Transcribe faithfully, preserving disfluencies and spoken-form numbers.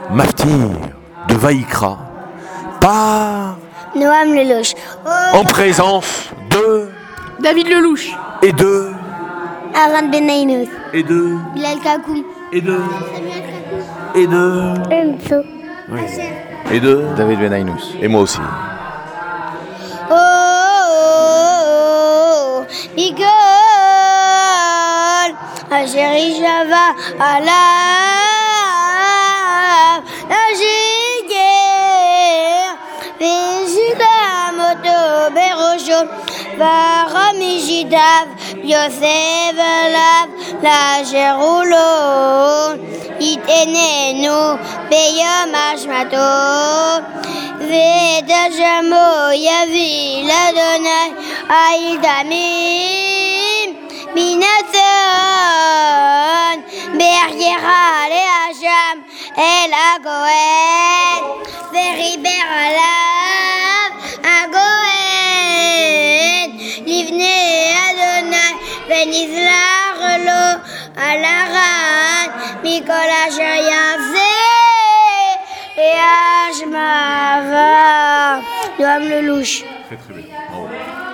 Maftir de Vaïkra par Noam Lelouch. En présence de David Lelouch. Et de Aran Benaïnos. Et de Bilal Kakou. Et de Et de Enzo. oui. Et de David Benaïnous. Et moi aussi. Oh, oh, oh, Bigol. Ah, chérie, Java, Allah. La giguère. Visita moto, berojo. Varamijidav. Yosef, Lav. La Géroulo. Itenenu. Beyom Ashmato. Veda Jamo, Yavi, l'Adonai, Aïdamim, Minaton, Bergera, le Hacham, El Agoen, Veriber Alav, Agoen, Livne Adonai, Benizla Relo, Alaran, Mikola Jayavze. Et Ajmava, Noam Lelouch. Très très bien.